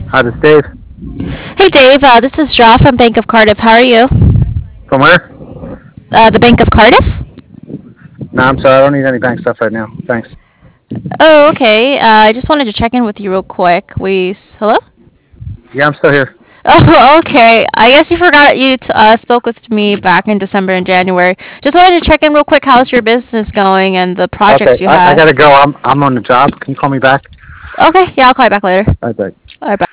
Hi, this is Dave. Hey Dave, this is Jaw from Bank of Cardiff. How are you? From where? The Bank of Cardiff? No, I'm sorry. I don't need any bank stuff right now. Thanks. Oh, okay. I just wanted to check in with you real quick. Hello? Yeah, I'm still here. Oh, okay. I guess you forgot spoke with me back in December and January. Just wanted to check in real quick. How's your business going and the Okay, projects you I had? gotta go. I'm on the job. Can you call me back? Okay, yeah, I'll call you back later. All right, bye. All right, bye.